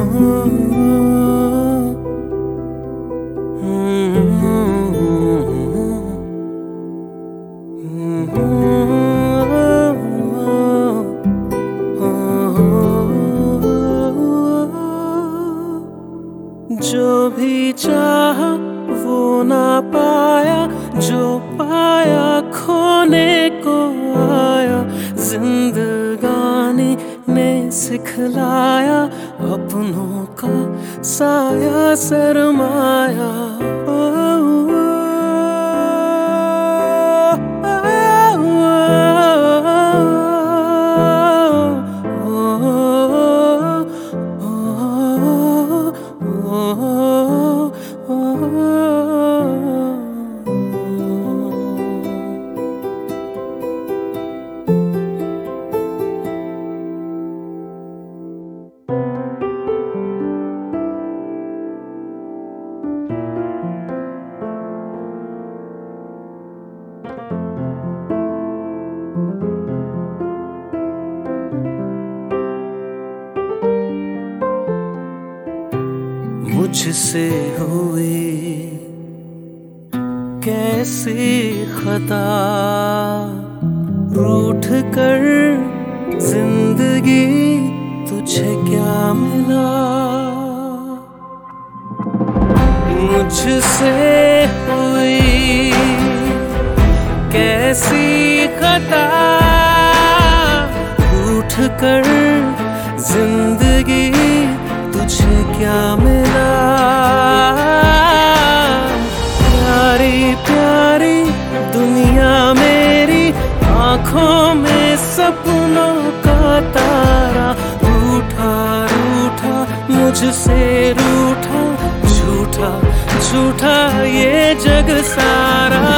जो भी चाहा वो ना पाया, जो पाया खोने को आया। जिंदगानी ने सिखलाया, अपनों का साया सरमाया। मुझसे हुई कैसी खता, रूठ कर जिंदगी तुझे क्या मिला। मुझसे हुई कैसी खता, रूठ कर जिंदगी तुझे क्या मिला। प्यारी प्यारी दुनिया मेरी, आँखों में सपनों का तारा। रूठा रूठा मुझसे रूठा, झूठा झूठा ये जग सारा।